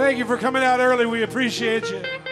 Thank you for coming out early. We appreciate you.